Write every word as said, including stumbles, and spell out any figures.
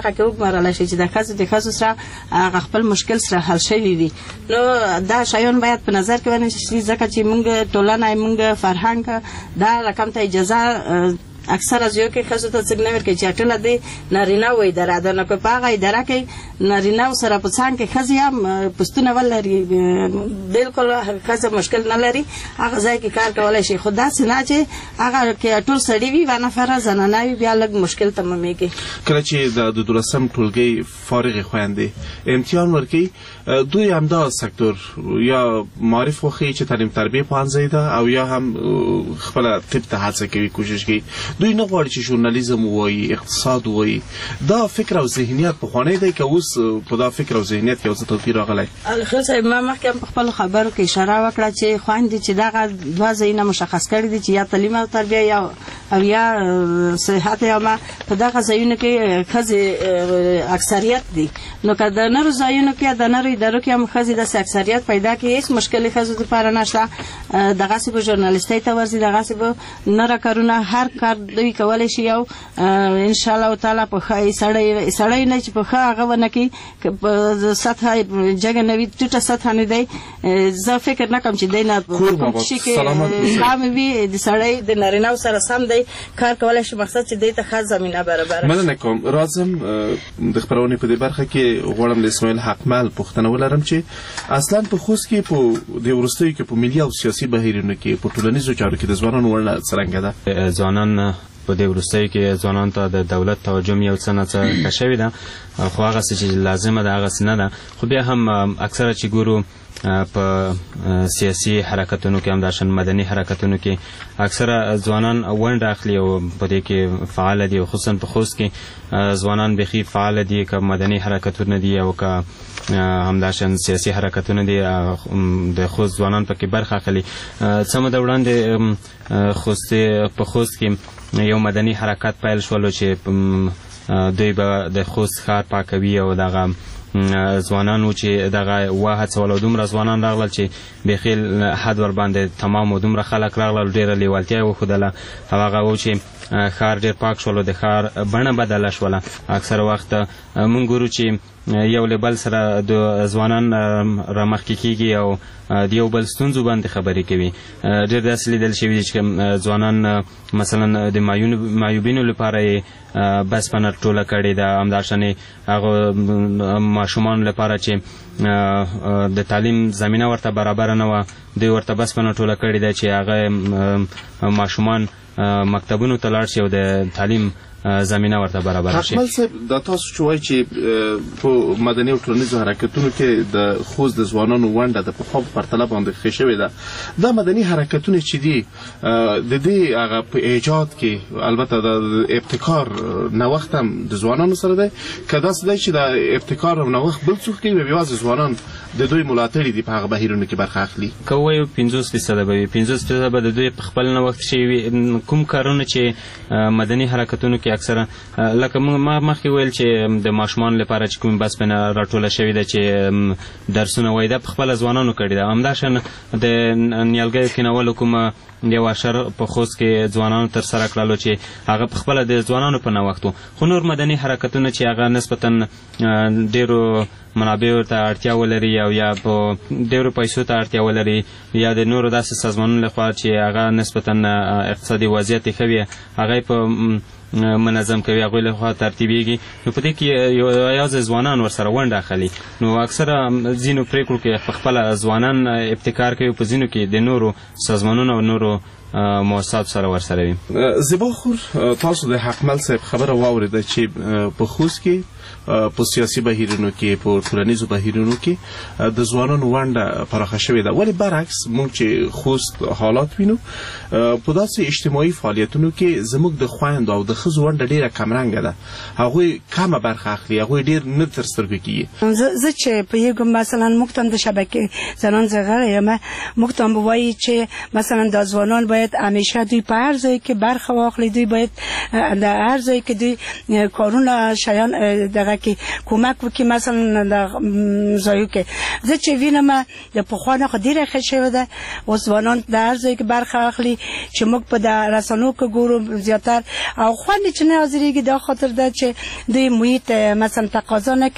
برخه کې وګمارلی شي چې د ښځو د ښځو سره هغه خپل مشکل سره حل شوي وي. نو دا شیان باید په نظر کې ونیول شي ځکه چې موږ ټولنه یې موږ فرهنګ دا رقم ته اجازه اکثر از یو کې ښځو ته څوک نه ورکوي چې ټوله د نارینه‌و اداره ده. نو که په هغه اداره کې نارینه‌و سره په څنګ کې ښځې هم پوستونه ولري بلکل ښځه مشکل نه لري هغه ځای کې کار کولی شي. خو داسې نه چې هغه کې ټول سړي وي و نفره زنانه وي بیا لږ مشکل تمامېږي. کله چې د دولسم ټولګۍ فارغې خویندې امتحان ورکوي دوی همدا سکتور یا معرف خوښوي چې تعلیم تربیه پوهنځی ده او یا هم خپله طب ته هڅه کوي کوشش کوي دوی نه غواړي چې ژورنالیزم ووایي اقتصاد ووایي. دا فکر او ذهنیت پخوانی دی که اوس په دا فکر او ذهنیت کې یو څه توپیر راغلی؟ الخیل صاحب ما مخکې هم په خپلو خبرو کې اشاره وکړه چې خویندې چې دغه دوه ځایونه مشخص کړي دي چې یا تعلیم او تربیه یا او یا صحت عامه په دغه ځایونو کې ښځې اکثریت دي. نو که د نورو ځایونو کې د نورو ادارو کې هم ښځې داسې اکثریت پیدا کړي هېڅ مشکل ښځو دپاره نشته. دغسې به ژورنالیستۍ ته ورځي دغسې به نوره کارونه هر کار دوی کولی شي او انشاءالله تعالی په ښه سړی سړی نه چې په ښه هغه ونه کړي په سطحه جګه نه وي ټیټه سطحه نه دی. زه فکر نه کوم چې دی نه کوم شي کې کم وي د سړی د نارینه‌و سره سم دی کار کولی شي مقصد چې دی ته ښه زمینه برابره. مننه کوم. راځم د خپرونې په دې برخه کې غواړم د اسماعیل حقمل پوښتنه ولرم چې اصلا په خوست کې په د وروستیو کې په ملي او سیاسي بهیرونو کې په ټولنیزو چارو کې د ځوانانو ونډه څرنګه ده؟ ځوانان په دې وروستیو کې ځوانانو ته د دولت توجه یو څه نه څه ښه شوې ده خو هغسې چې لازمه ده هغسې نه ده. خو بیا هم اکثره چې ګورو په سیاسي حرکتونو کې همداشان مدني حرکتونو کې اکثره ځوانان ونډه اخلي او په دې کې فعاله دي. خصوصا په خوست کې ځوانان بیخي فعاله دي که مدني حرکتونه دي او که همداشان سیاسي حرکتونه دي د خوست ځوانان پکې برخه اخلي. څه موده وړاندې په خوست کې یو مدني حرکت پیل شولو چې دوی به د خوست ښار پاکوي او دغه ځوانان و چې دغه وهڅول او دومره ځوانان راغلل چې بیخي حد ور باندې تمام و دومره خلک راغلل ډېره لیوالتیا یې وښودله او هغه و چې ښار ډېر پاک شول او د ښار بڼه بدله شوله. اکثر وخت موږ ګورو چې یو له بل سره د ځوانان رامخکې کېږي او د یو بل ستونزو باندې خبرې کوي. ډېر داسې لیدل شوي دي چې ځوانان مثلا د معیوبینو لپاره یې بسپنه ټوله کړې ده همداشانې هغو ماشومانو لپاره چې د تعلیم زمینه ورته برابره نه وه دوی ورته بسپنه ټوله کړې ده چې هغه ماشومان مکتبونو ته لاړ شي او د تعلیم زمینه ورته برابر شي. حقمل صاحب دا تاسو چې وایي چې په مدني او ټولنیزو حرکتونو کې د خوست د ځوانانو ونډه د پخوا په پرتله باندې ښه شوې ده. دا مدني حرکتونه چې دي د دې هغه په ایجاد کې البته د ابتکار نوښت هم د ځوانانو سره دی که داسې دی چې د ابتکار او نوښت بل څوک کوي او یوازې ځوانان د دوی ملاتړي دي په هغه بهیرونو کې برخه اخلي؟ که ووایو پنځوس فیصده به وي پنځوس فیصده به د دوی په خپل نوښت شوي وي. کوم کارونه چې مدني حرکتونو کې اکثره لکه ما مخکې ویل چې د ماشومانو لپاره چې کوم بسپنه راټوله شوې ده چې درسونه وایي دا په خپله ځوانانو کړې ده. همداشان د نیالګیو کینولو کومه یو اشر په خوست کې ځوانانو تر سره کړلو چې هغه په خپله د ځوانانو په نوښت و. خو نور مدني حرکتونه چې هغه نسبتا ډېرو منابعو ته اړتیا ولري او یا په ډېرو پیسو ته اړتیا ولري یا د نورو داسې سازمانونو لخوا چې هغه نسبتا اقتصادي وضعیت یې ښه وي هغه په منظم کوي هغوی لخوا ترتیبیږي. نو په دې کې یوازې ځوانان ورسره ونډه اخلي. نو اکثره ځینو پرېکړو کې په خپله ځوانان ابتکار کوي په ځینو کې د نورو سازمانونو او نورو مؤسساتو سره ورسره وي. زیبا خور تاسو د حقمل صاحب خبره واورېده چې په خوست کې په سیاسي بهیرونو کې په ټولنیزو بهیرونو کې د ځوانانو ونډه پراخه شوې ده ولې برعکس موږ چې خوست حالات وینو په داسې اجتماعي فعالیتونو کې زموږ د خویندو او د ښځو ونډه ډېره کمرنګه ده هغوی کمه برخه اخلي هغوی ډېر نه تر سترګو کېږي. زه چې پوهېږم مثلا موږ ته هم د شبکې زنان زه غړی یم موږ ته هم وایي چې مثلا دا ځوانان باید باید همیشه دوی په هر ځای کې برخه واخلي، دوی باید د هر ځای کې دوی کارونه شیان دغه کې کمک وکړي. مثلا د ځایو کې زه چې وینم د پخوا نه خو ډېره ښه شوې ده، اوس ځوانان د هر ځای کې برخه اخلي چې موږ په د رسنیو کې ګورو زیاتر، او خوند چې نه حاضرېږي دا خاطر ده چې دوی محیط مثلا تقاضا نه